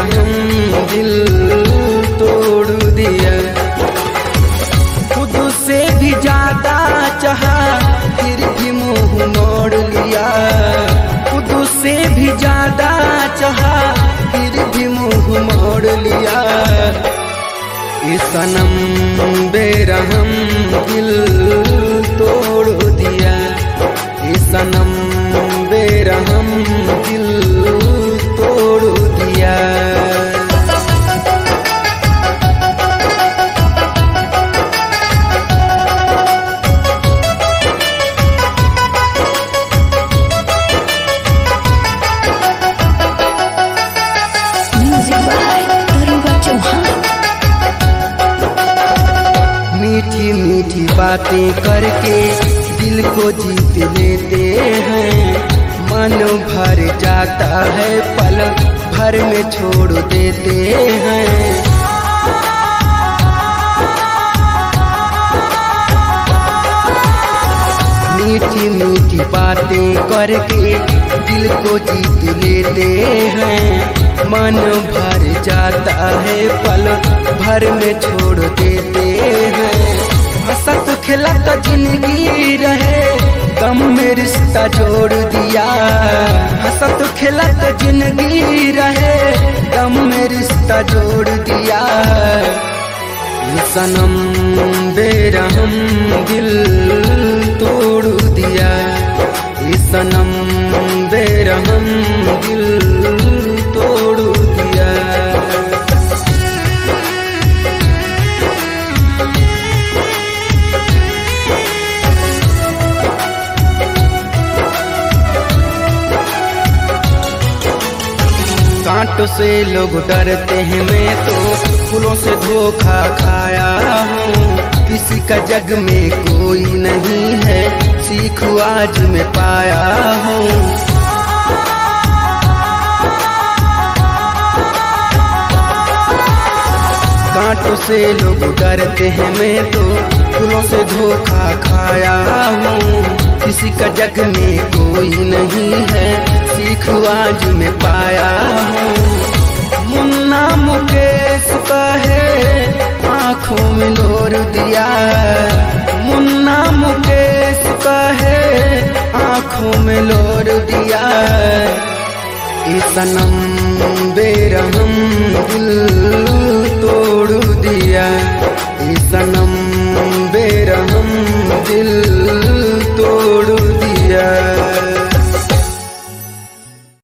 बेरहम दिल तोड़ दिया। खुद से भी ज्यादा चाहा फिर भी मुंह मोड़ लिया। खुद से भी ज्यादा चाहा फिर भी मुंह मोड़ लिया। ये सनम बेरहम दिल तोड़ दिया। ये सनम बेरहम दिल तोड़ दिया। मीठी मीठी बातें करके दिल को जीत लेते हैं। मन भर जाता है पल भर में छोड़ देते हैं। मीठी मीठी बातें करके दिल को जीत लेते हैं। मन भर जाता है पल भर में छोड़ देते हैं। हंसत खिलत जिंदगी रहे गम में रिश्ता जोड़ दिया। हंसत खिलत जिंदगी रहे गम में रिश्ता जोड़ दिया। ये सनम बेरहम दिल तोड़ दिया। ये सनम बेरहम दिल तोड़ दिया। कांटों से लोग डरते हैं, मैं तो फूलों से धोखा खाया हूँ। किसी का जग में कोई नहीं है, सीख आज मैं पाया हूँ। कांटों से लोग डरते हैं, मैं तो फूलों से धोखा खाया हूँ। किसी का जग में कोई नहीं है, सीख आज मैं पाया हूँ। मुन्ना मुकेश का है आँखों में लोर दिया। मुन्ना मुकेश का है आँखों में लोर दिया। ये सनम बेरहम दिल तोड़ दिया। ये सनम बेरहम दिल तोड़